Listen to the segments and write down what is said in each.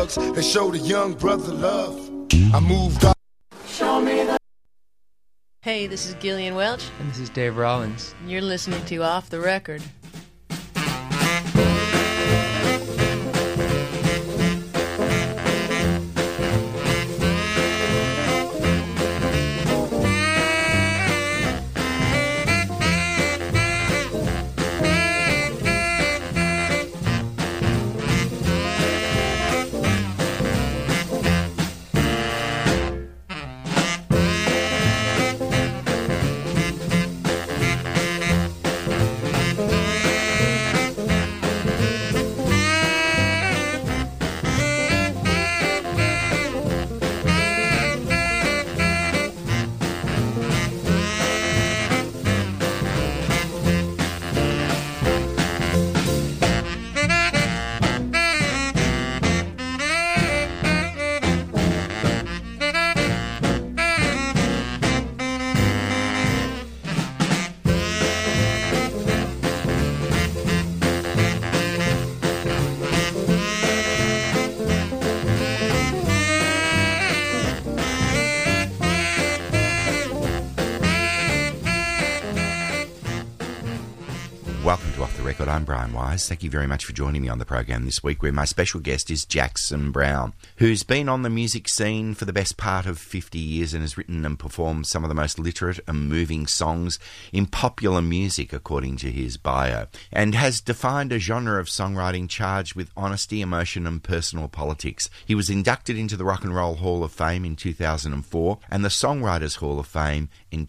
drugs and showed a young brother love. I moved on. Show me the... Hey, this is Gillian Welch. And this is Dave Rollins. You're listening to Off the Record. Welcome to Off the Record. I'm Brian Wise. Thank you very much for joining me on the program this week, where my special guest is Jackson Browne, who's been on the music scene for the best part of 50 years and has written and performed some of the most literate and moving songs in popular music, according to his bio, and has defined a genre of songwriting charged with honesty, emotion and personal politics. He was inducted into the Rock and Roll Hall of Fame in 2004 and the Songwriters Hall of Fame in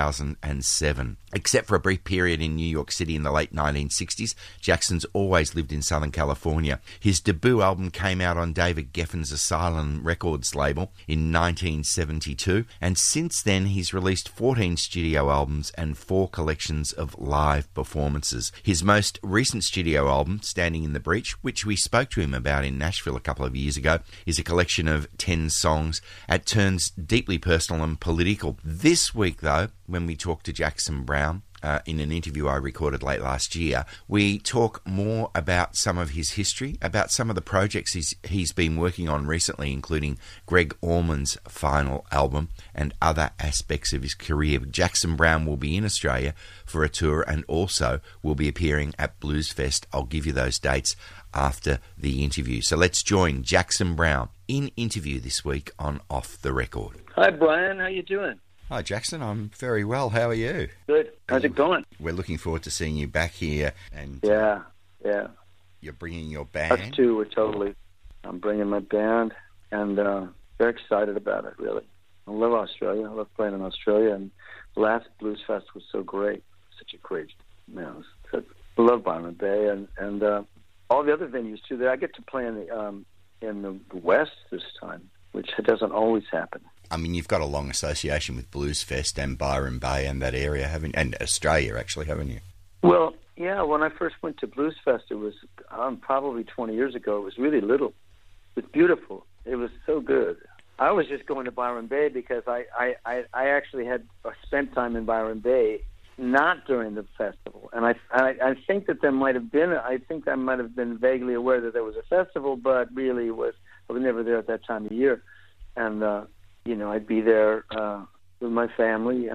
2007. Except for a brief period in New York City in the late 1960s, Jackson's always lived in Southern California. His debut album came out on David Geffen's Asylum Records label in 1972, and since then he's released 14 studio albums and 4 collections of live performances. His most recent studio album, Standing in the Breach, which we spoke to him about in Nashville a couple of years ago, is a collection of 10 songs at turns deeply personal and political. This week, though, when we talk to Jackson Browne, in an interview I recorded late last year, we talk more about some of his history, about some of the projects he's been working on recently, including Greg Allman's final album and other aspects of his career. Jackson Browne will be in Australia for a tour and also will be appearing at Bluesfest. I'll give you those dates after the interview. So let's join Jackson Browne in interview this week on Off the Record. Hi, Brian. How you doing? Hi, Jackson. I'm very well. How are you? Good. How's it going? We're looking forward to seeing you back here. And yeah. You're bringing your band. Us too. I'm bringing my band, and very excited about it, really. I love Australia. I love playing in Australia, and the last Blues Fest was so great. Such a great, I love Byron Bay, and all the other venues too. There, I get to play in the West this time, which doesn't always happen. I mean, you've got a long association with Bluesfest and Byron Bay and that area, haven't you? And Australia, actually, haven't you? Well, yeah, when I first went to Bluesfest, it was probably 20 years ago. It was really little. It was beautiful. It was so good. I was just going to Byron Bay because I actually had spent time in Byron Bay, not during the festival. And I think that there might have been, I might have been vaguely aware that there was a festival, but really I was never there at that time of year. And, I'd be there with my family.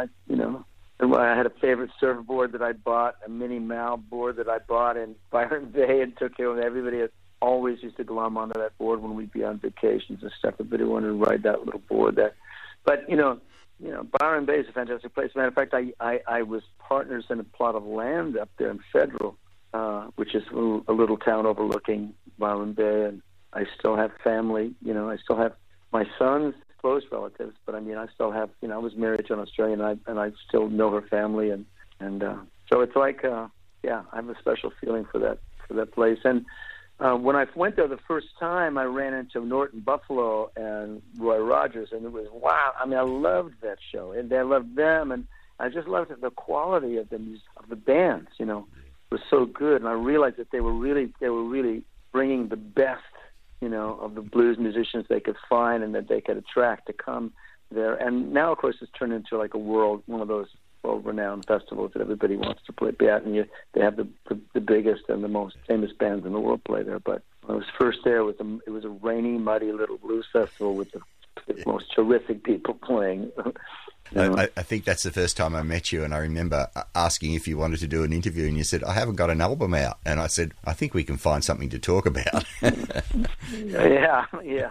I had a favorite surfboard that I bought, a Mini Mal board that I bought in Byron Bay, and took care of. Everybody always used to glom onto that board when we'd be on vacations and stuff. Everybody wanted to ride that little board. But Byron Bay is a fantastic place. Matter of fact, I was partners in a plot of land up there in Federal, which is a little town overlooking Byron Bay, and I still have family. I still have my son's close relatives, but I still have, I was married to an Australian, and I still know her family, and so it's like, I have a special feeling for that place. And when I went there the first time, I ran into Norton Buffalo and Roy Rogers, and it was wow. I loved that show, and I loved them, and I just loved the quality of the bands. Was so good, and I realized that they were really bringing the best, of the blues musicians they could find and that they could attract to come there. And now, of course, it's turned into like one of those world-renowned festivals that everybody wants to play at, and they have the biggest and the most famous bands in the world play there. But When I was first there, it was a rainy, muddy little blues festival with the most terrific people playing. I think that's the first time I met you, and I remember asking if you wanted to do an interview, and you said, I haven't got an album out. And I said, I think we can find something to talk about. Yeah.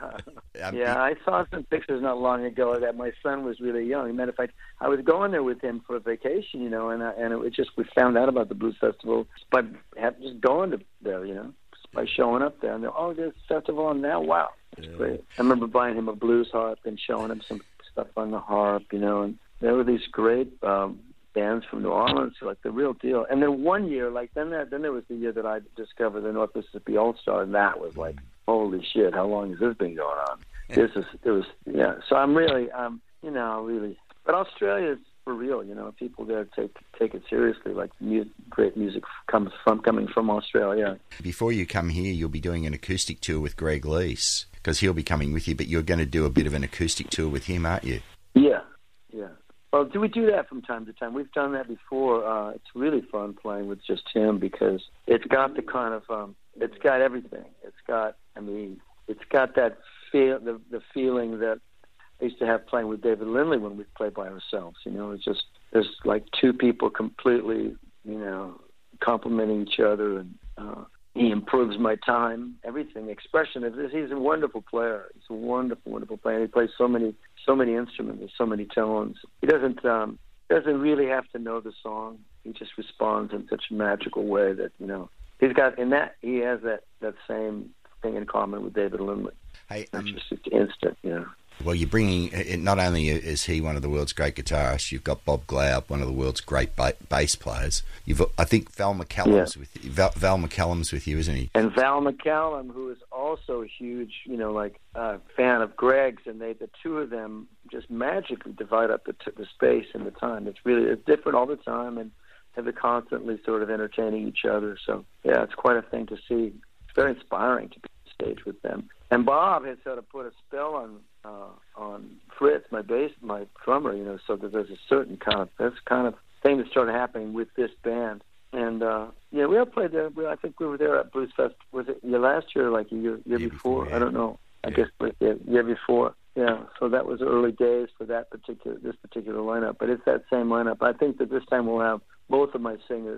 I saw some pictures not long ago that my son was really young. As a matter of fact, I was going there with him for a vacation, you know, and it was just, we found out about the Blues Festival by just going to there, you know, just by showing up there. And they're, oh, there's a festival on now. Wow. That's great. I remember buying him a blues harp and showing him some stuff on the harp, you know, and there were these great bands from New Orleans, like the real deal. And then one year, like then there was the year that I discovered the North Mississippi All Star, and that was like, holy shit, how long has this been going on? So I'm really, you know, really. But Australia is for real, you know. People there take it seriously. Like great music coming from Australia. Before you come here, you'll be doing an acoustic tour with Greg Lease, because he'll be coming with you. But you're going to do a bit of an acoustic tour with him, aren't you? Yeah. Well, we do that from time to time? We've done that before. It's really fun playing with just him because it's got the kind of, it's got everything. It's got that feel, the feeling that I used to have playing with David Lindley when we played by ourselves. You know, it's just, there's like two people completely, you know, complementing each other, and he improves my time, everything, expression. He's a wonderful player. He's a wonderful, wonderful player. He plays so many instruments and so many tones. He doesn't really have to know the song. He just responds in such a magical way that, you know, he has that same thing in common with David Lindley. Hey, it's just instant, you know. Well, you're bringing, not only is he one of the world's great guitarists, you've got Bob Glaub, one of the world's great bass players. I think Val McCallum's with you. Val McCallum's with you, isn't he? And Val McCallum, who is also a huge, you know, like fan of Greg's, and the two of them just magically divide up the space and the time. It's different all the time, and they're constantly sort of entertaining each other. So yeah, it's quite a thing to see. It's very inspiring to be on stage with them. And Bob has sort of put a spell on Fritz, my drummer, you know, so that there's a certain kind of thing that started happening with this band. And yeah, we all played there. I think we were there at Blues Fest. Was it last year, or like a year before? Yeah. I don't know. I guess the year before. Yeah. So that was early days for this particular lineup. But it's that same lineup. I think that this time we'll have both of my singers.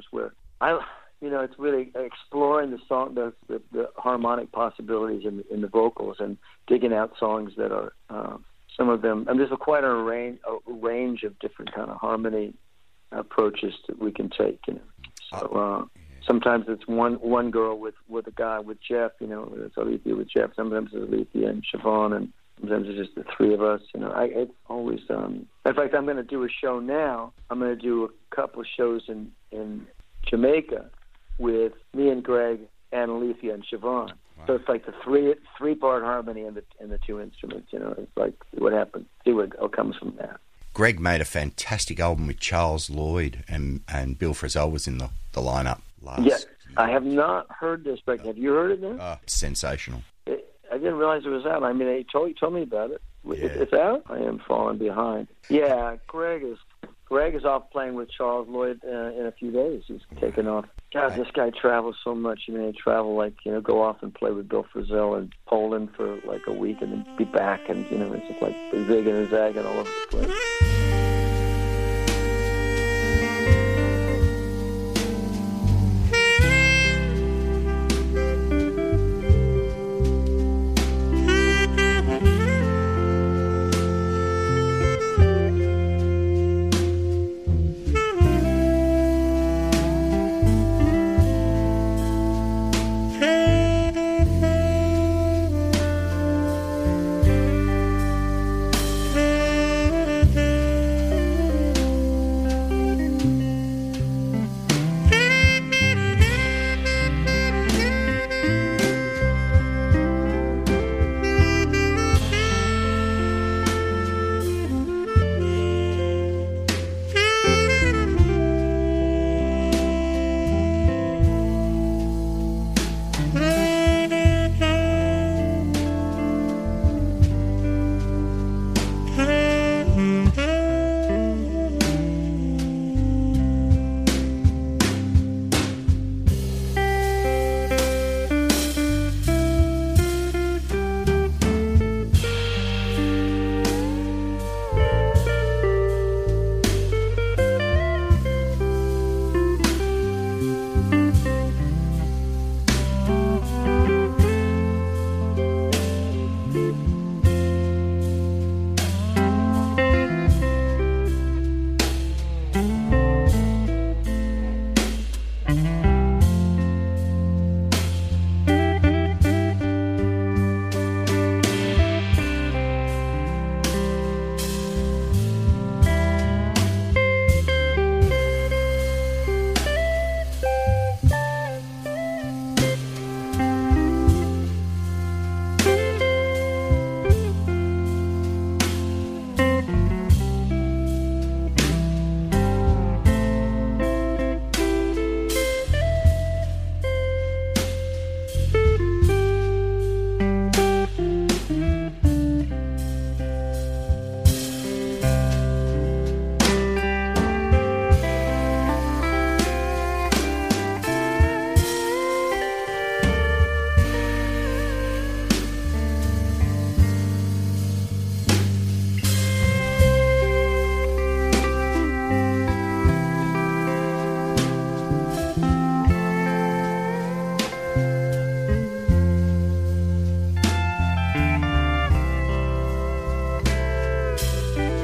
You know, it's really exploring the song, the harmonic possibilities in the vocals, and digging out songs that are some of them. And there's quite a range of different kind of harmony approaches that we can take. You know, so sometimes it's one girl with a guy, with Jeff. You know, it's Alethea with Jeff. Sometimes it's Alethea and Siobhan, and sometimes it's just the three of us. You know, it's always. In fact, I'm going to do a show now. I'm going to do a couple of shows in Jamaica with me and Greg and Alethea and Siobhan. Wow. So it's like the three-part harmony in the two instruments. You know, it's like what happens. See what comes from that. Greg made a fantastic album with Charles Lloyd, and Bill Frisell was in the lineup last year. I have not heard this record. Have you heard it then? Sensational. I didn't realize it was out. I mean, he told me about it. Yeah. It's out? I am falling behind. Yeah, Greg is off playing with Charles Lloyd in a few days. He's taken off. God, this guy travels so much. You know, he travel go off and play with Bill Frisell in Poland for like a week and then be back, and you know, it's just like zigging and zagging all over the place.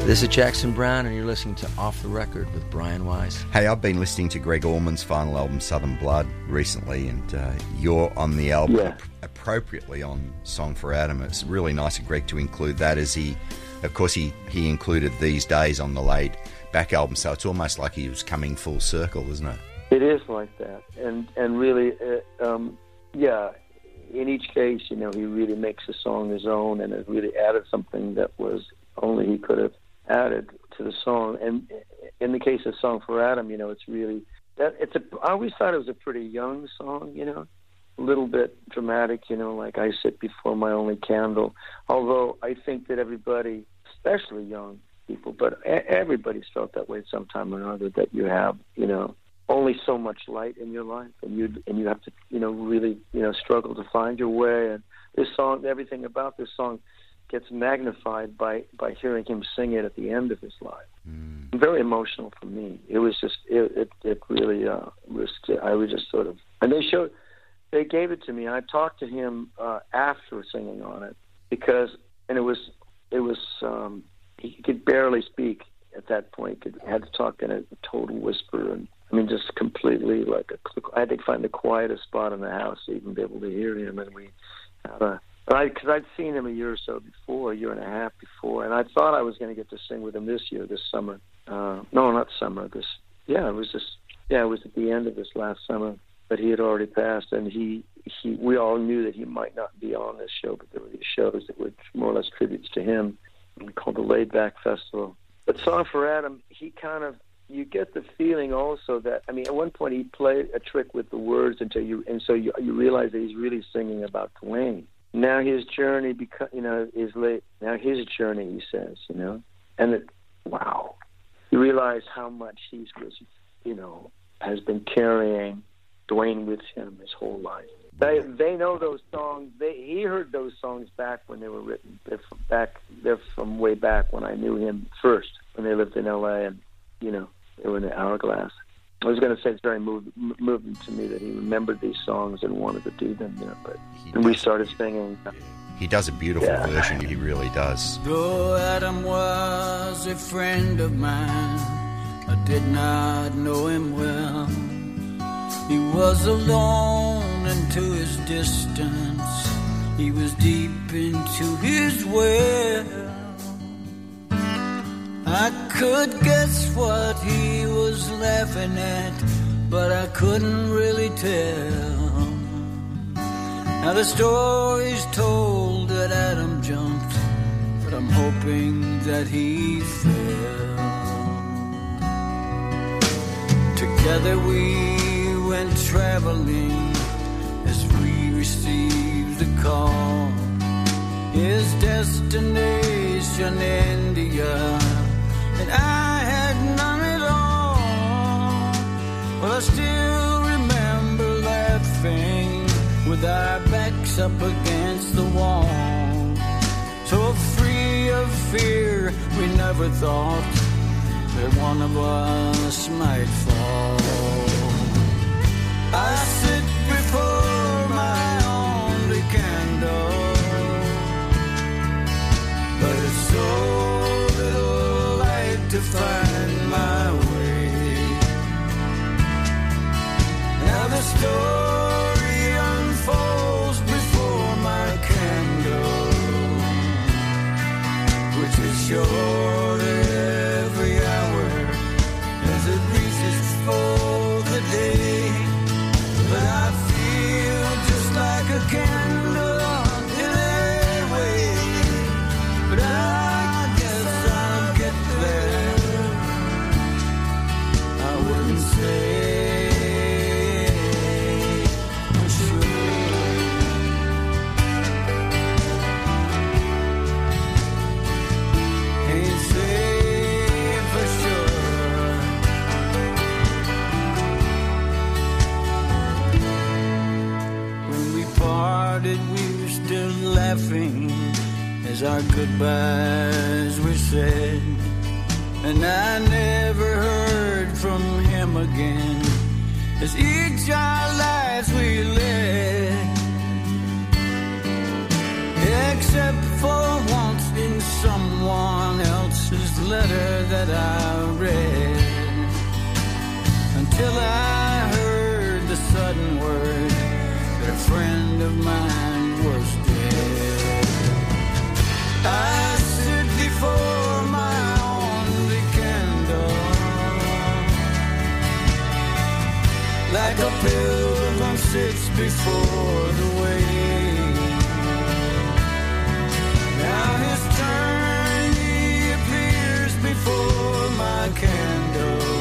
This is Jackson Browne, and you're listening to Off the Record with Brian Wise. Hey, I've been listening to Greg Allman's final album, Southern Blood, recently, and you're on the album appropriately on Song for Adam. It's really nice of Greg to include that, as he included These Days on the laid back album, so it's almost like he was coming full circle, isn't it? It is like that, and really, in each case, he really makes the song his own, and it really added something that was only he could have added to the song. And in the case of Song for Adam, it's really I always thought it was a pretty young song, a little bit dramatic, like I sit before my only candle. Although I think that everybody, especially young people, but everybody's felt that way at some time or another, that you have, only so much light in your life, and you have to, really, struggle to find your way. And this song, everything about this song gets magnified by hearing him sing it at the end of his life. Very emotional for me. It was just, it really was. I was just sort of, and they gave it to me. I talked to him after singing on it, because, and it was he could barely speak at that point. He had to talk in a total whisper, and just completely I had to find the quietest spot in the house to even be able to hear him. And we had because I'd seen him a year and a half before, and I thought I was going to get to sing with him this summer. No, not summer. It was at the end of this last summer, but he had already passed, and we all knew that he might not be on this show, but there were these shows that were more or less tributes to him, called the Laid Back Festival. But Song for Adam, you get the feeling also that, at one point he played a trick with the words so you realize that he's really singing about Duane. Now his journey, is late. Now his journey, he says, and wow, you realize how much he was, has been carrying Duane with him his whole life. They know those songs. He heard those songs back when they were written. They're from way back when I knew him first, when they lived in L.A. and they were in the Hourglass. I was going to say it's very moving to me that he remembered these songs and wanted to do them, and we started singing. He does a beautiful version, he really does. Though Adam was a friend of mine, I did not know him well. He was alone and to his distance, he was deep into his well. I could guess what he was laughing at, but I couldn't really tell. Now the story's told that Adam jumped, but I'm hoping that he fell. Together we went traveling as we received the call. His destination, India, and I had none at all. But I still remember laughing with our backs up against the wall. So free of fear, we never thought that one of us might fall. I sit before my only candle, but it's so little light to find my way. Now the story unfolds before my candle, which is short every hour as it reaches for the day. But I feel just like a candle in a way. But I guess I'll get there. I wouldn't say for sure. Ain't say for sure. When we parted, we were still laughing as our goodbyes were said, and I never heard from him again as each our lives we led, except for once in someone else's letter. that I read, until I heard the sudden word that a friend of mine was dead. I stood before my only candle, like a pilgrim sits before the way. Now his turn he appears before my candle,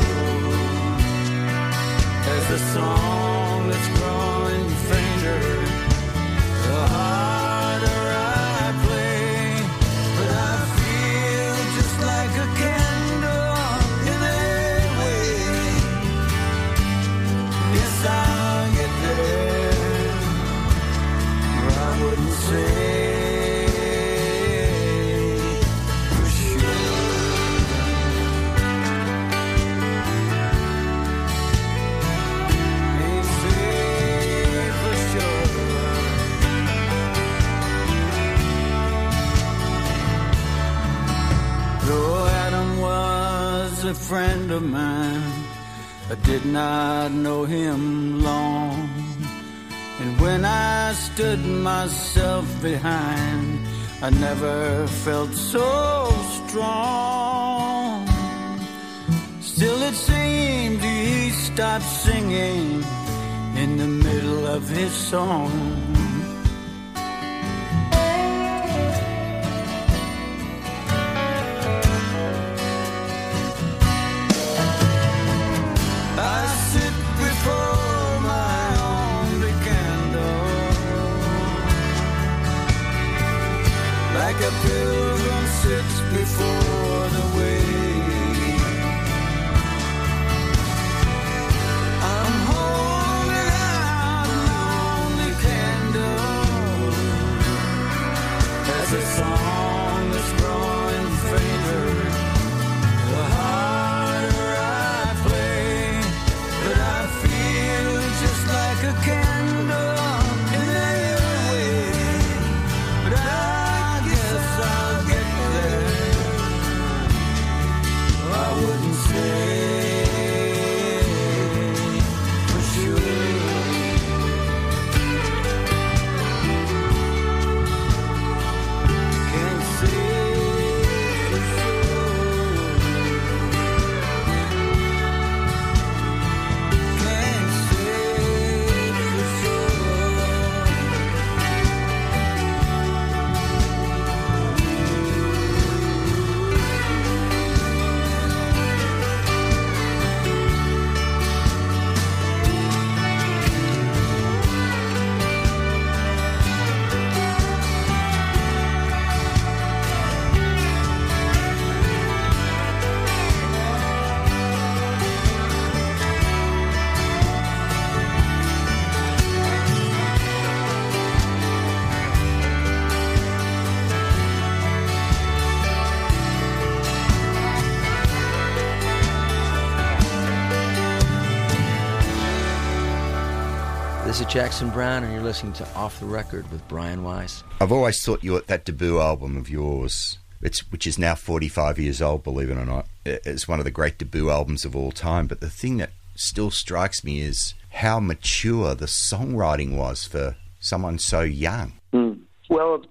as the song that's growing fainter, the harder I play, but I feel just like a candle in a way. Yes, I'll get there, or I wouldn't say. A friend of mine, I did not know him long, and when I stood myself behind, I never felt so strong. Still it seemed he stopped singing in the middle of his song. Like a pilgrim sits before the way. I'm holding out an only candle, as a song that's growing fainter, the harder I play, but I feel just like a candle in a way. But I'll get there, I wouldn't say for sure. Can't say for sure. Can't say for sure. This is Jackson Browne, and you're listening to Off the Record with Brian Weiss. I've always thought that debut album of yours, which is now 45 years old, believe it or not, it's one of the great debut albums of all time. But the thing that still strikes me is how mature the songwriting was for someone so young. Well,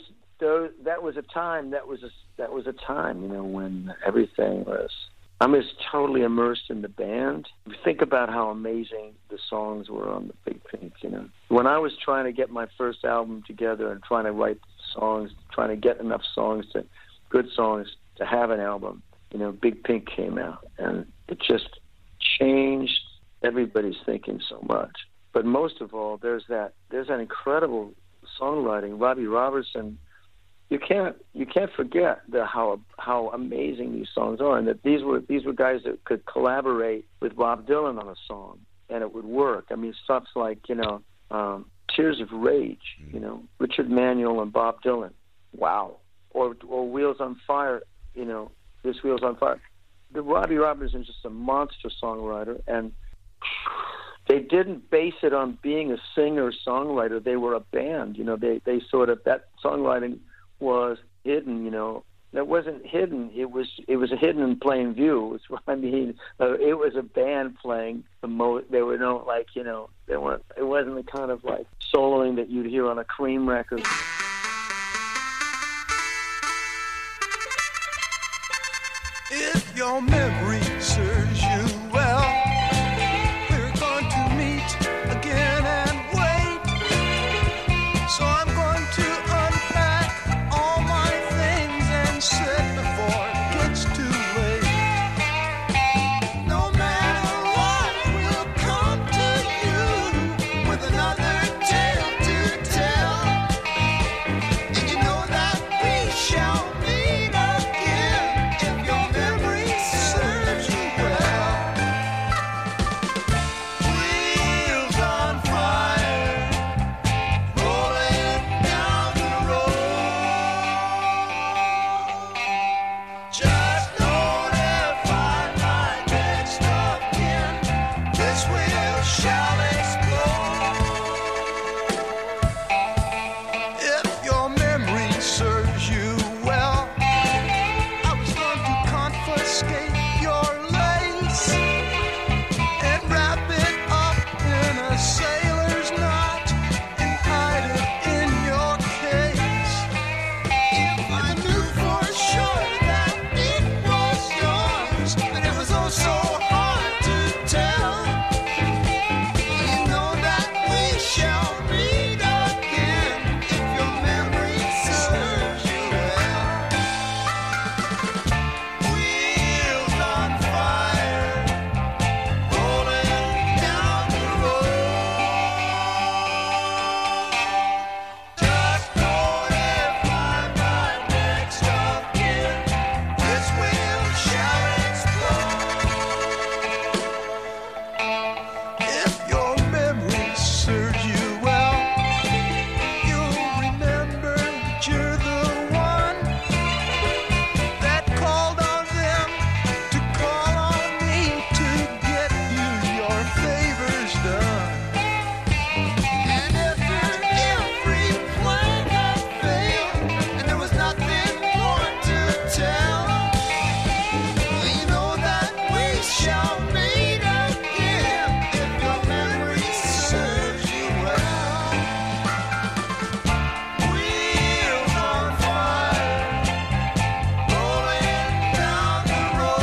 that was a time. That was a time, when everything was. I'm just totally immersed in the band. Think about how amazing the songs were on the Big Pink, When I was trying to get my first album together and trying to write songs, trying to get enough good songs to have an album, Big Pink came out. And it just changed everybody's thinking so much. But most of all, there's that incredible songwriting. Robbie Robertson, you can't forget how amazing these songs are, and that these were guys that could collaborate with Bob Dylan on a song and it would work. I mean, stuff like Tears of Rage, Richard Manuel and Bob Dylan, wow, or Wheels on Fire, this Wheels on Fire. The Robbie Robertson is just a monster songwriter, and they didn't base it on being a singer-songwriter. They were a band, they sort of, that songwriting was hidden, that wasn't hidden. It was hidden in plain view. It's what I mean. It was a band playing they were they weren't. It wasn't the kind of like soloing that you'd hear on a Cream record. If your memory serves you well, we're going to meet again and wait. So I'm going to unpack all my things and sit before it gets too late. No matter what, we'll come to you with another tale to tell. And you know that we shall meet again if your memory serves you well. Wheels on fire, rolling down the road. Just notify my next of kin. This wheel shall explode. If your memory serves you well, I was going to confiscate your lace and wrap it up in a sailor's knot and hide it in your case. If I knew for sure that it was yours, but it was oh so hard to tell. You know that we shall meet again if your memory serves you well. Wheels on fire, rolling down the road. Just notify my next of kin. This wheel shall explode. If your memory serves you well, you'll remember that you're the one that called on them to call on me to get you your favors done. And after every plan had failed and there was nothing more to tell, you know that we shall meet again if your memory serves you well. Wheels on fire, rolling down the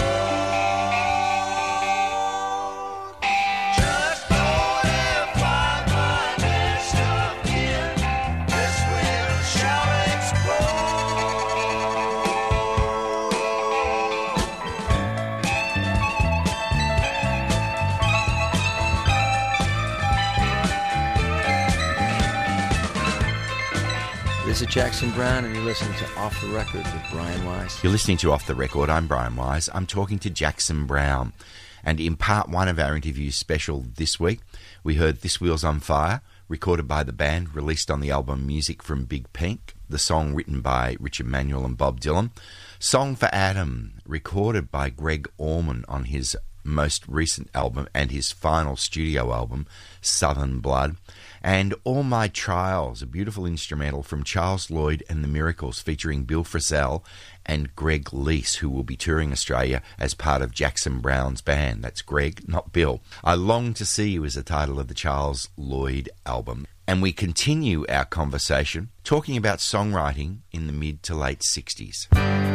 road. Just notify my next of kin. This wheel shall explode. This is Jackson Brown, and you're listening to Off the Record with Brian Wise. You're listening to Off the Record. I'm Brian Wise. I'm talking to Jackson Brown. And in part one of our interview special this week, we heard This Wheel's on Fire, recorded by the band, released on the album Music from Big Pink, the song written by Richard Manuel and Bob Dylan, Song for Adam, recorded by Greg Allman on his most recent album and his final studio album, Southern Blood, and All My Trials, a beautiful instrumental from Charles Lloyd and the Miracles featuring Bill Frisell and Greg Lease, who will be touring Australia as part of Jackson Brown's band. That's Greg, not Bill. I Long to See You is the title of the Charles Lloyd album. And we continue our conversation talking about songwriting in the mid to late 60s.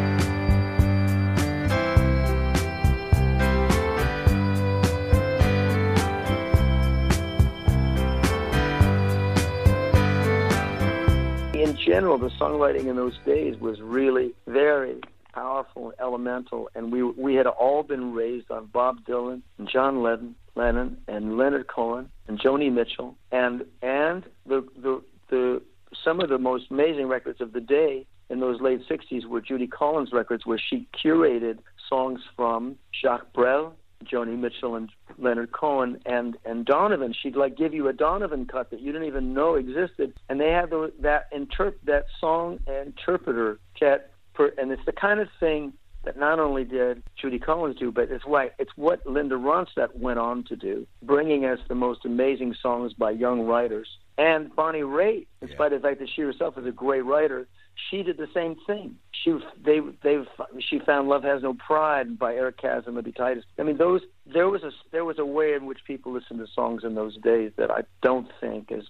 In general, the songwriting in those days was really very powerful and elemental, and we had all been raised on Bob Dylan and John Lennon and Leonard Cohen and Joni Mitchell, and the some of the most amazing records of the day in those late 60s were Judy Collins records, where she curated songs from Jacques Brel, Joni Mitchell, and Leonard Cohen, and Donovan. She'd like give you a Donovan cut that you didn't even know existed, and they had that song interpreter cat, and it's the kind of thing that not only did Judy Collins do, but it's what Linda Ronstadt went on to do, bringing us the most amazing songs by young writers. And Bonnie Raitt, in spite of the fact that she herself is a great writer, she did the same thing. She found Love Has No Pride by Eric Chasm and Libby Titus. I mean, there was a way in which people listened to songs in those days that I don't think is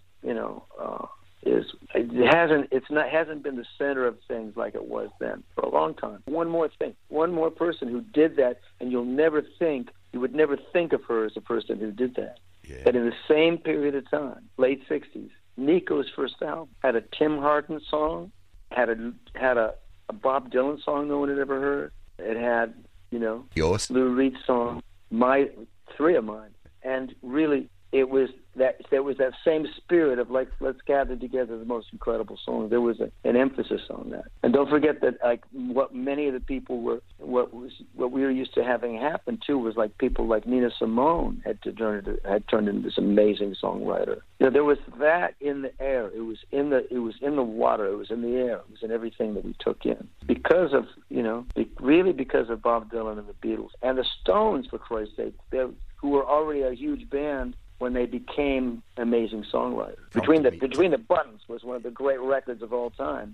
hasn't been the center of things like it was then for a long time. One more thing, one more person who did that, and you would never think of her as a person who did that. Yeah. That in the same period of time, late '60s, Nico's first album had a Tim Horton song, had a Bob Dylan song no one had ever heard. It had, Yours? Lou Reed song, three of mine, and really there was that same spirit of like, let's gather together the most incredible songs. There was an emphasis on that, and don't forget that like what many of the people what we were used to having happen too was like people like Nina Simone had turned into this amazing songwriter. There was that in the air. It was in the water. It was in the air. It was in everything that we took in because of because of Bob Dylan and the Beatles and the Stones, for Christ's sake, who were already a huge band when they became amazing songwriters. Between the Buttons was one of the great records of all time.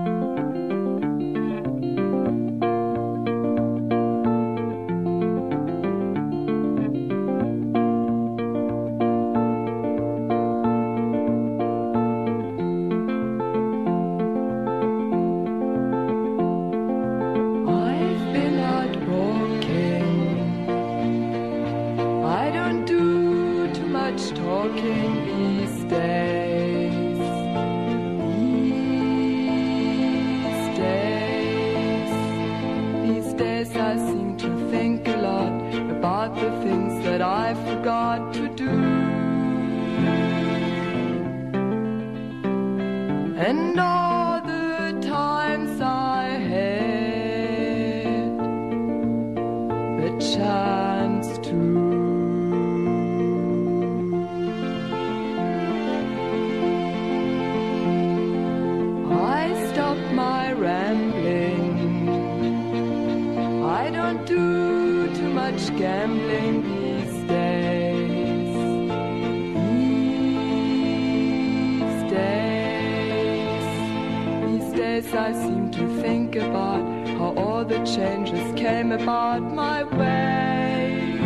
And all the times I had the chance to, I stopped my rambling. I don't do too much gambling these days. I seem to think about how all the changes came about my way,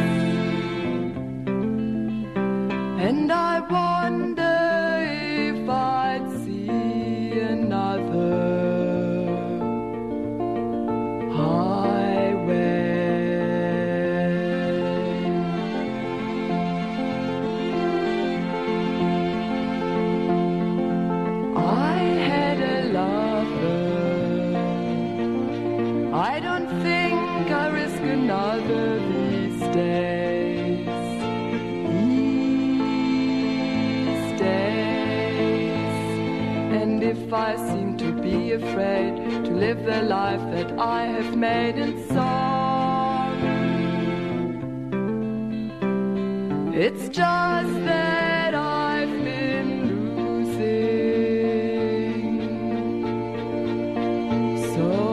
and I wonder if I'd see another highway. I had a lover. I don't think I risk another these days. These days. And if I seem to be afraid to live the life that I have made in song, it's just that I've been losing so.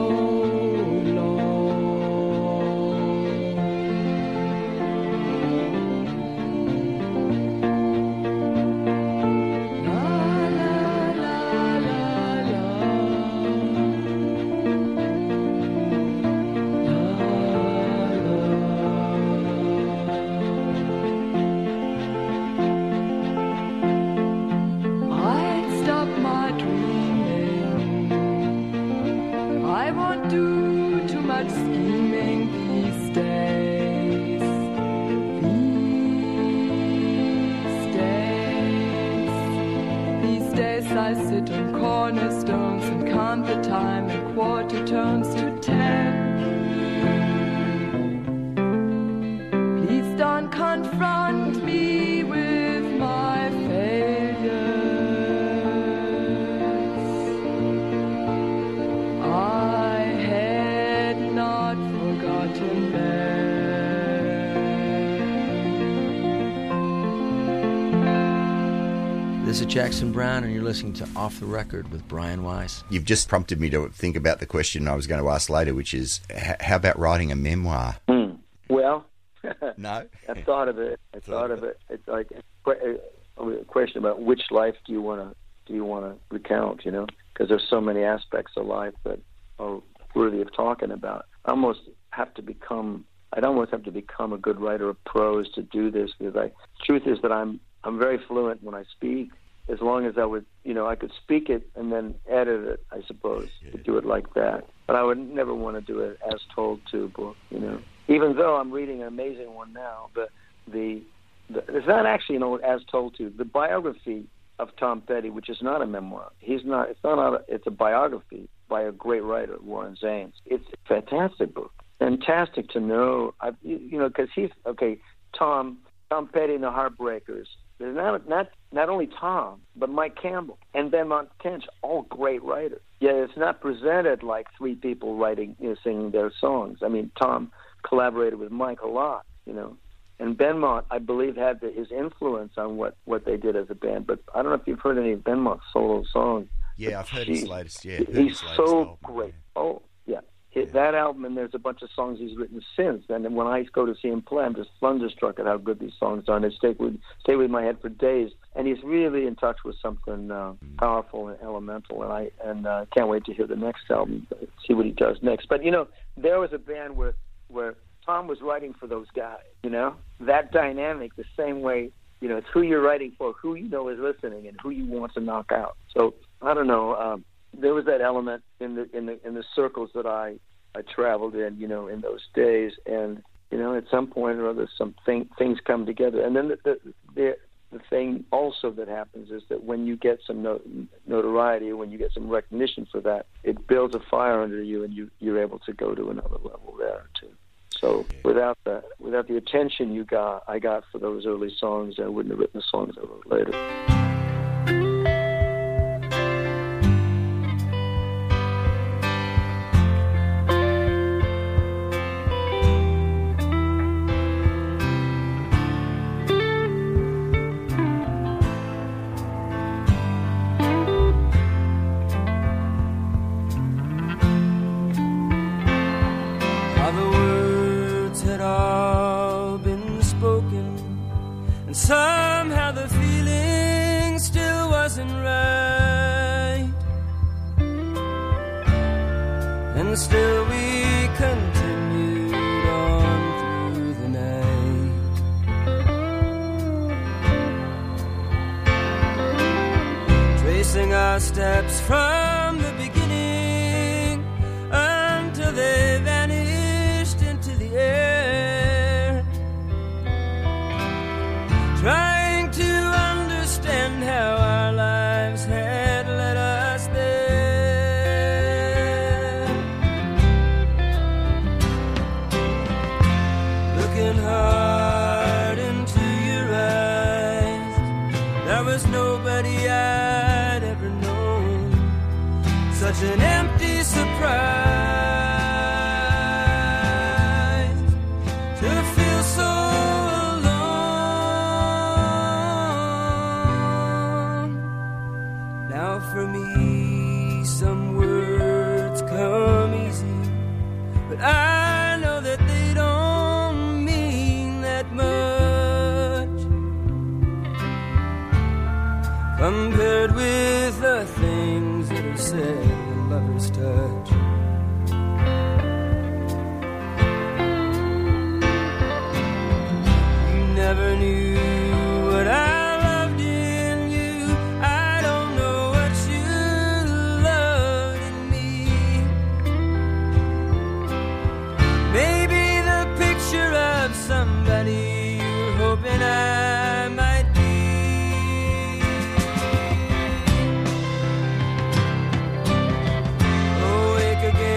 I sit on cornerstones and count the time in quarter tones to 10. Please don't confront me with my failures. I had not forgotten them. This is Jackson Browne, and you're listening to Off the Record with Brian Weiss. You've just prompted me to think about the question I was going to ask later, which is, how about writing a memoir? Well, no, I've thought of it. It's like a question about which life do you want to recount? because there's so many aspects of life that are worthy of talking about. I'd almost have to become a good writer of prose to do this, because truth is that I'm very fluent when I speak, as long as I could speak it and then edit it, I suppose, to do it like that. But I would never want to do it as told to book, even though I'm reading an amazing one now. But it's not actually an as told to. The biography of Tom Petty, which is not a memoir. It's a biography by a great writer, Warren Zanes. It's a fantastic book. Fantastic to know, because he's Tom Petty and the Heartbreakers. There's not only Tom, but Mike Campbell and Benmont Tench, all great writers. Yet it's not presented like three people writing, singing their songs. I mean, Tom collaborated with Mike a lot, and Benmont, I believe, had his influence on what they did as a band. But I don't know if you've heard any of Benmont's solo songs. Yeah, I've heard his latest. Yeah, he's so album, great. Yeah. Oh, yeah. That album, and there's a bunch of songs he's written since. And when I go to see him play, I'm just thunderstruck at how good these songs are. And they stay with my head for days. And he's really in touch with something powerful and elemental. And I can't wait to hear the next album, see what he does next. But there was a band where Tom was writing for those guys. That dynamic, the same way. It's who you're writing for, who is listening, and who you want to knock out. So I don't know. There was that element in the circles that I traveled in, in those days, and at some point or other, things come together. And then the thing also that happens is that when you get some notoriety, when you get some recognition for that, it builds a fire under you, and you're able to go to another level there too. So without the attention I got for those early songs, I wouldn't have written the songs I wrote later. Somehow the feeling still wasn't right, and still we continued on through the night. Tracing our steps from the beginning until they vanished into the air, trying to understand how our lives had led us there. Looking hard into your eyes, there was nobody I'd ever known. Such an empty surprise to feel so for me. Some words come easy, but I know that they don't mean that much compared with the things that are said in lovers' touch. You never knew what I somebody you're hoping I might be. Awake again.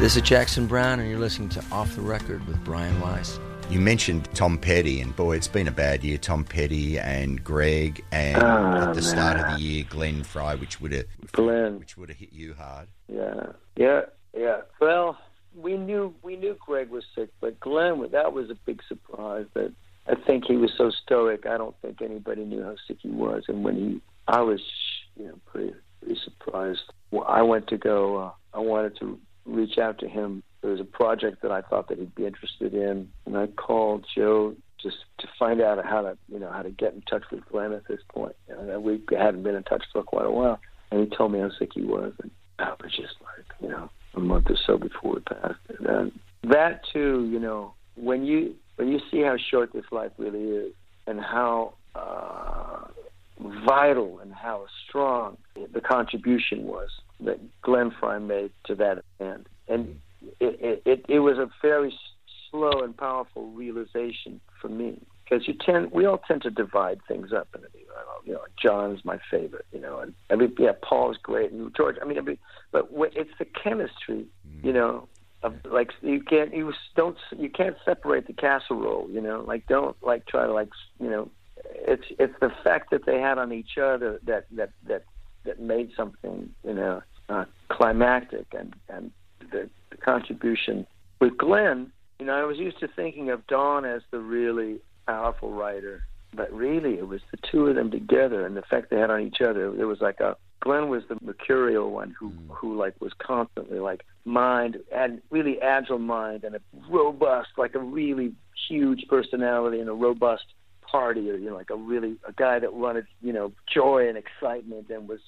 This is Jackson Browne, and you're listening to Off the Record with Brian Weiss. You mentioned Tom Petty, and boy, it's been a bad year. Tom Petty and Greg, and at the start of the year, Glenn Frey, which would have hit you hard. Yeah. Well, we knew Greg was sick, but Glenn, that was a big surprise. That I think he was so stoic. I don't think anybody knew how sick he was, and I was, pretty surprised. Well, I went to go. I wanted to reach out to him. There was a project that I thought that he'd be interested in, and I called Joe just to find out how to get in touch with Glenn at this point. We hadn't been in touch for quite a while, and he told me how sick he was, and I was just like, a month or so before it passed. And that too, when you see how short this life really is, and how vital and how strong the contribution was that Glenn Frey made to that end, and it was a very slow and powerful realization for me, because we all tend to divide things up. And John's my favorite, and Paul's great, and George. But it's the chemistry, of like you can't separate the casserole, don't try to it's the fact that they had on each other that made something climactic, and the contribution with Glenn. I was used to thinking of Don as the really powerful writer, but really it was the two of them together, and the fact they had on each other. There was Glenn was the mercurial one who was constantly mind, and really agile mind, and a robust, a really huge personality, and a robust party, or a guy that wanted joy and excitement, and was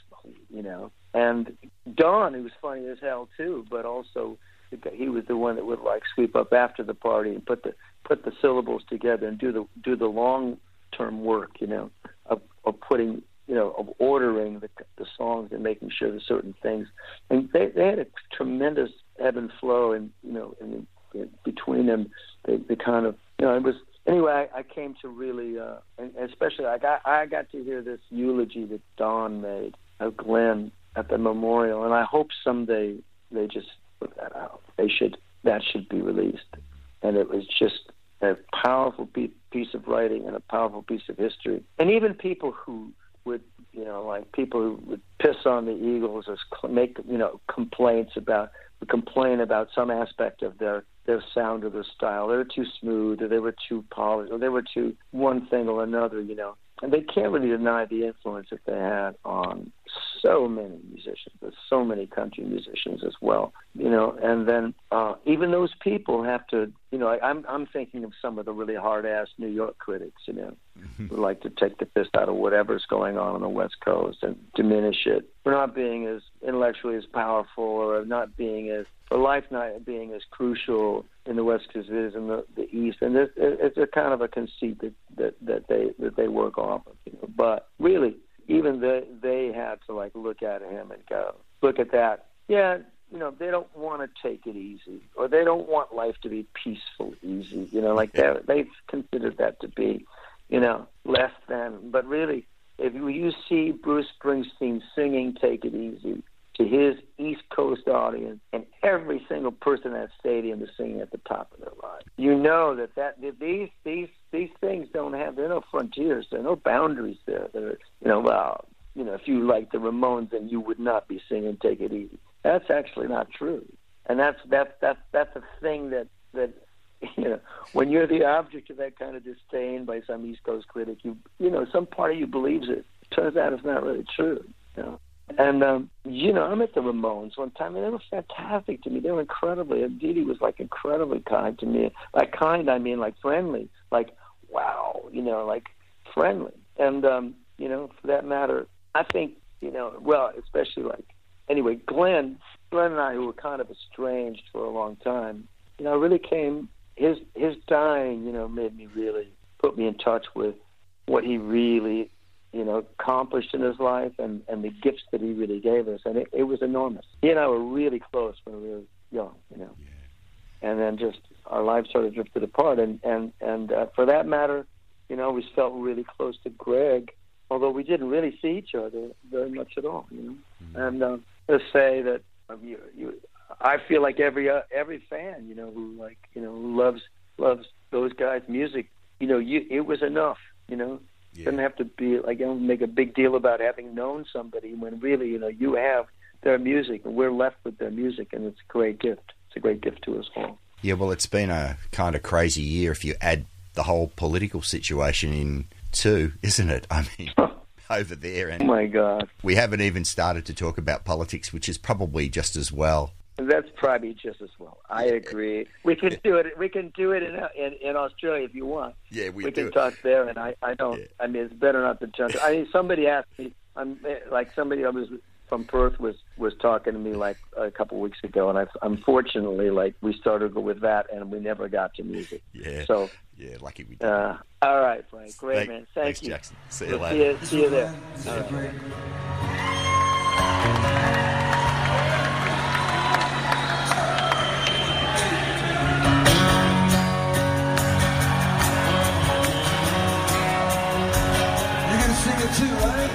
and Don, who was funny as hell too, but also he was the one that would sweep up after the party and put the syllables together and do the long term work, of putting, of ordering the songs and making sure that certain things, and they had a tremendous ebb and flow, and in between them, they kind of, it was. Anyway, I came to really, and especially I got to hear this eulogy that Don made of Glenn at the memorial, and I hope someday they just put that out. That should be released, and it was just a powerful piece of writing and a powerful piece of history. And even people who would, people who would piss on the Eagles or make, complain about some aspect of their sound or their style. They were too smooth, or they were too polished, or they were too one thing or another, And they can't really deny the influence that they had on so many musicians, but so many country musicians as well, And then even those people have to, I'm thinking of some of the really hard-ass New York critics, who like to take the piss out of whatever's going on the West Coast and diminish it for not being as intellectually as powerful, or not being as, for life not being as crucial in the West as it is in the East. And it's a kind of a conceit that they work off of, But really, even they had to look at him and go, look at that. Yeah, they don't want to take it easy, or they don't want life to be peaceful, easy. They've considered that to be, less than. But really, if you see Bruce Springsteen singing "Take It Easy" to his East Coast audience, and every single person in that stadium is singing at the top of their lives, that these things there are no frontiers, there are no boundaries there. If you like the Ramones, then you would not be singing "Take It Easy." That's actually not true, and that's a thing that when you're the object of that kind of disdain by some East Coast critic, some part of you believes it. Turns out it's not really true. And I met the Ramones one time, and they were fantastic to me. They were incredibly. Dee Dee was incredibly kind to me. By kind, I mean friendly. Wow, friendly. And for that matter, I think especially anyway, Glenn and I, who were kind of estranged for a long time, really came. His dying, made me really put me in touch with what he really, accomplished in his life, and the gifts that he really gave us, and it was enormous. He and I were really close when we were young, Yeah. And then just our lives sort of drifted apart, and for that matter, we felt really close to Greg, although we didn't really see each other very much at all, And to say that I feel like every fan, who loves those guys' music, it was enough, Yeah. Doesn't have to be like, make a big deal about having known somebody when really, you have their music and we're left with their music, and it's a great gift. It's a great gift to us all. Yeah, well, it's been a kind of crazy year if you add the whole political situation in too, isn't it? I mean, over there. And oh, my God. We haven't even started to talk about politics, which is probably just as well. That's probably just as well. I agree. We can do it. We can do it in Australia if you want. Yeah, we can talk there, and I don't. Yeah. I mean, it's better not to jump. I mean, somebody asked me. Somebody I was from Perth was talking to me like a couple weeks ago, and unfortunately, we started with that, and we never got to music. Yeah. So yeah, lucky we did. All right, Frank. Great, man. Thanks, you, Jackson. See you later. See you there. All right. Too, right?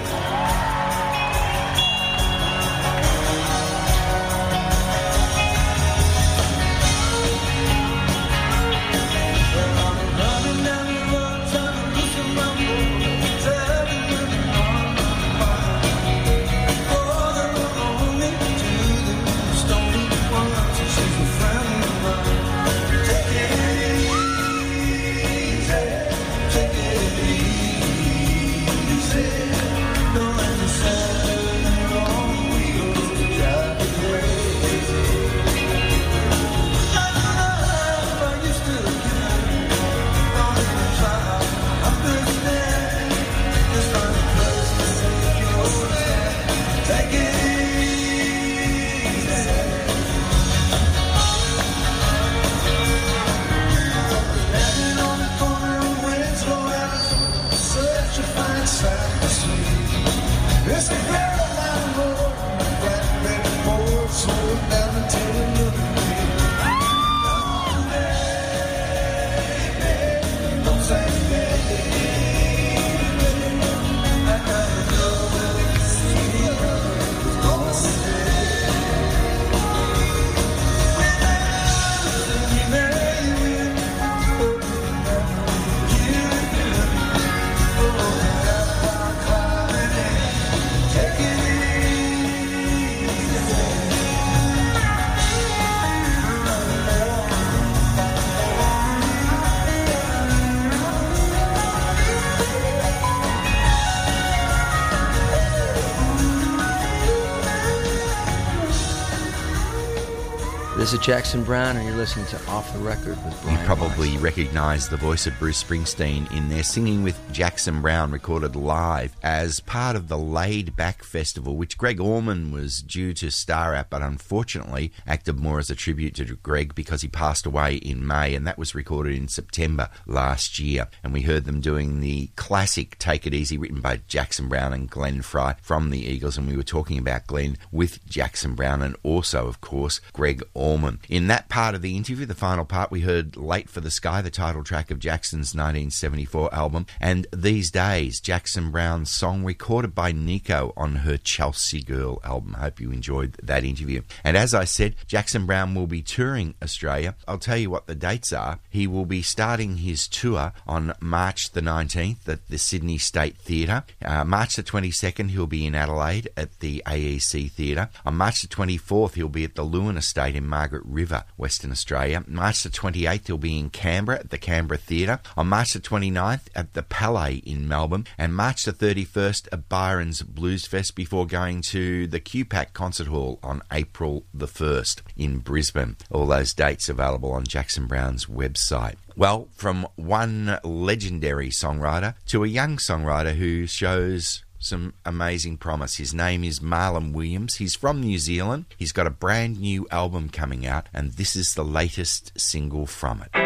This is Jackson Browne, and you're listening to Off the Record with Brian You probably Weiss. recognise the voice of Bruce Springsteen in there singing with Jackson Browne, recorded live as part of the Laid Back Festival, which Greg Allman was due to star at, but unfortunately acted more as a tribute to Greg because he passed away in May, and that was recorded in September last year. And we heard them doing the classic Take It Easy, written by Jackson Browne and Glenn Frey from the Eagles, and we were talking about Glenn with Jackson Browne and also, of course, Greg Allman. In that part of the interview, the final part, we heard Late for the Sky, the title track of Jackson's 1974 album, and These Days, Jackson Browne's song recorded by Nico on her Chelsea Girl album. I hope you enjoyed that interview. And as I said, Jackson Browne will be touring Australia. I'll tell you what the dates are. He will be starting his tour on March the 19th at the Sydney State Theatre. March the 22nd, he'll be in Adelaide at the AEC Theatre. On March the 24th, he'll be at the Lewin Estate in Margaret River, Western Australia. March the 28th, he'll be in Canberra at the Canberra Theatre. On March the 29th, at the Palais in Melbourne. And March the 31st at Byron's Blues Fest before going to the QPAC Concert Hall on April the 1st in Brisbane. All those dates available on Jackson Browne's website. Well, from one legendary songwriter to a young songwriter who shows some amazing promise. His name is Marlon Williams. He's from New Zealand. He's got a brand new album coming out, and this is the latest single from it.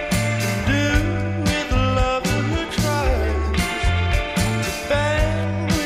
Bend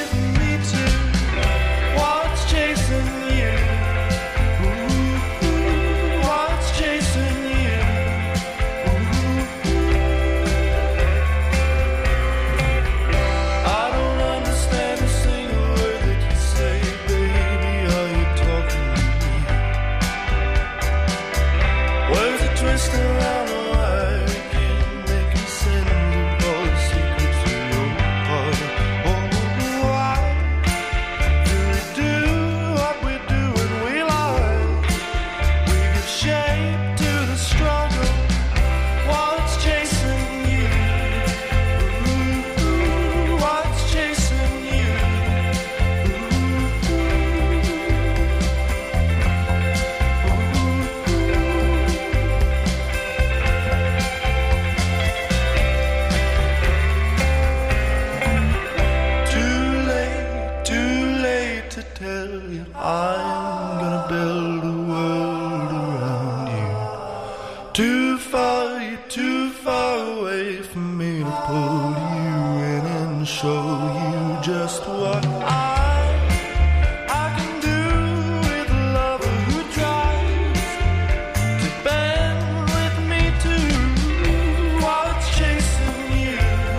pull you in and show you just what I can do with a lover who tries to bend with me too. What's chasing you?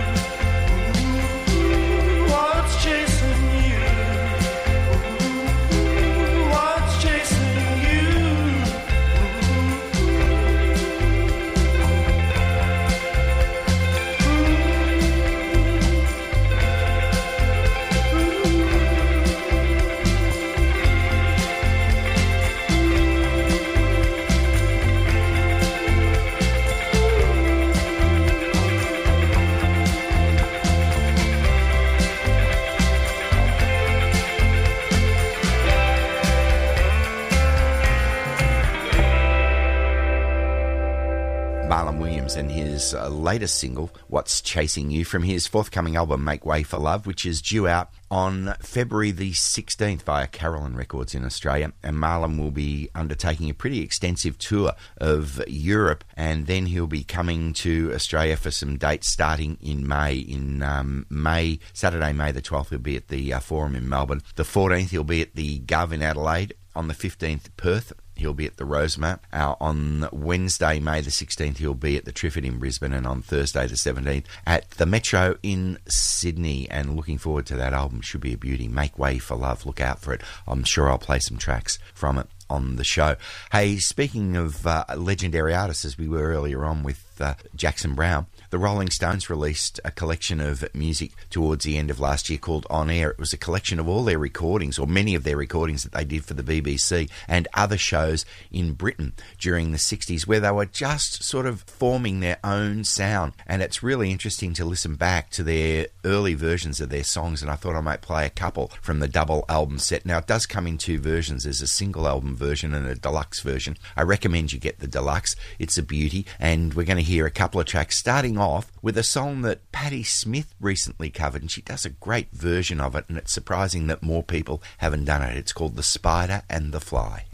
What's chasing you? What's chasing you? Marlon Williams and his latest single, What's Chasing You, from his forthcoming album, Make Way for Love, which is due out on February the 16th via Carolyn Records in Australia. And Marlon will be undertaking a pretty extensive tour of Europe, and then he'll be coming to Australia for some dates starting in May. Saturday, May the 12th, he'll be at the Forum in Melbourne. The 14th, he'll be at the Gov in Adelaide. On the 15th, Perth. He'll be at the Rosemount. On Wednesday, May the 16th, he'll be at the Triffid in Brisbane, and on Thursday the 17th at the Metro in Sydney. And looking forward to that album. Should be a beauty. Make Way for Love. Look out for it. I'm sure I'll play some tracks from it on the show. Hey, speaking of legendary artists, as we were earlier on with Jackson Browne, the Rolling Stones released a collection of music towards the end of last year called On Air. It was a collection of all their recordings, or many of their recordings that they did for the BBC and other shows in Britain during the 60s, where they were just sort of forming their own sound. And it's really interesting to listen back to their early versions of their songs, and I thought I might play a couple from the double album set. Now, it does come in two versions. There's a single album version and a deluxe version. I recommend you get the deluxe. It's a beauty, and we're going to hear a couple of tracks, starting off with a song that Patti Smith recently covered, and she does a great version of it, and it's surprising that more people haven't done it. It's called The Spider and the Fly.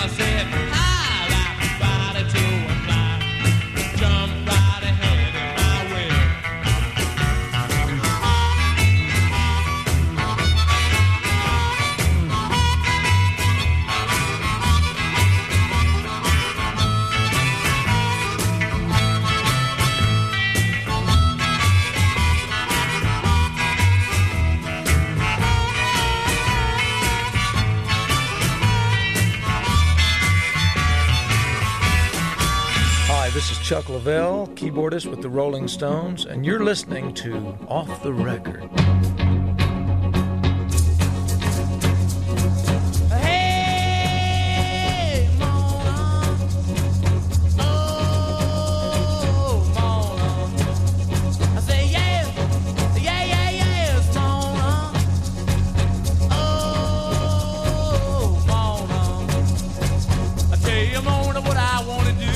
I said, I like a body to a fly. Jump right ahead in my way. Hi, this is Chuck Lavelle, keyboardist with the Rolling Stones, and you're listening to Off the Record. Hey, Mona. Oh, Mona. I say, yes, yes, Mona. Oh, Mona. I tell you, Mona, what I want to do.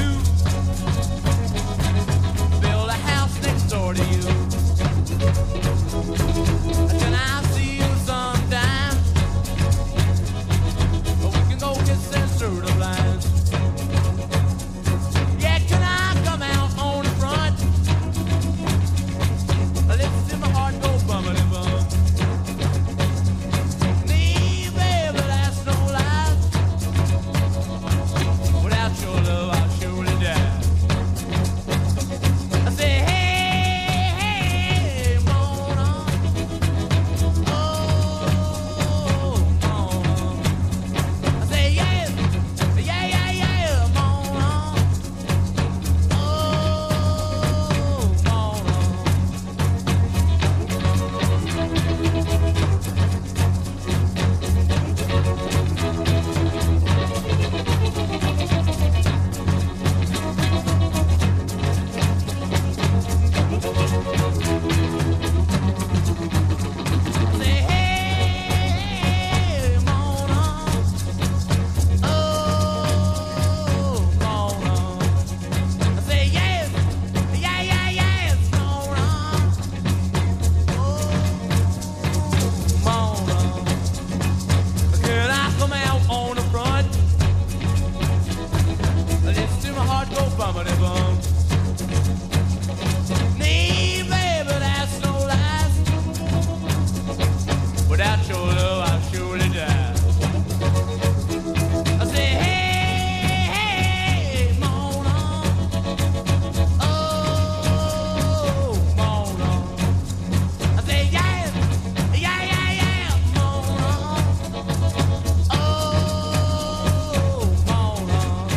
Build a house next door to you. Can I see you sometime? Or we can go kiss and through the blinds. Yeah, can I come out on the front? Let's see my heart go bummity bum. Me, baby, that's no lie. Without your love, I'll surely die. I say, hey, Mona. Oh, Mona. I say, yes, Mona. Oh, Mona. Say, hey, Mona. Oh, Mona. I say, yes, Mona. Oh, Mona. Can I come out on the front? Listen to my heart go bummity bum. Me, baby, that's no lies. Without your love, I'll surely die. I say, hey, Mona. Oh, Mona. I say, yes, Mona. Oh, Mona.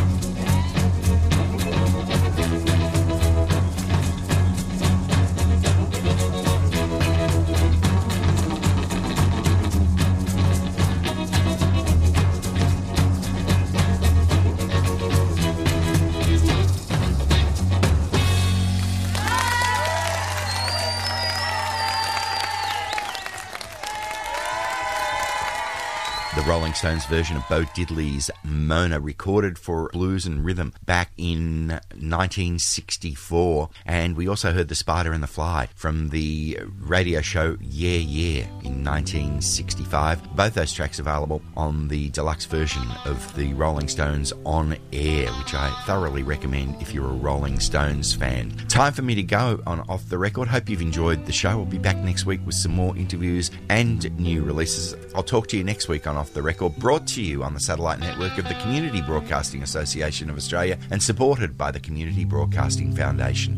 The Rolling Stones version of Bo Diddley's Mona, recorded for Blues and Rhythm back in 1964. And we also heard The Spider and the Fly from the radio show Yeah Yeah in 1965. Both those tracks available on the deluxe version of the Rolling Stones On Air, which I thoroughly recommend if you're a Rolling Stones fan. Time for me to go on Off the Record. Hope you've enjoyed the show. I'll be back next week with some more interviews and new releases. I'll talk to you next week on Off the Record, brought to you on the satellite network of the Community Broadcasting Association of Australia and supported by the Community Broadcasting Foundation.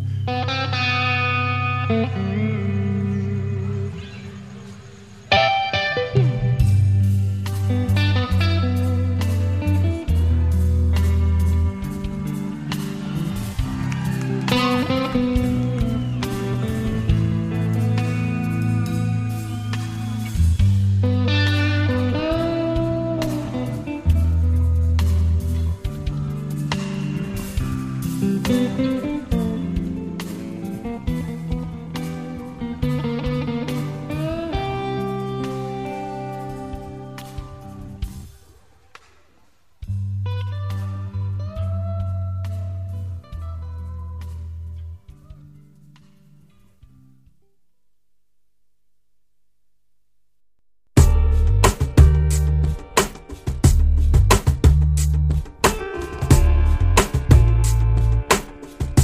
Thank you.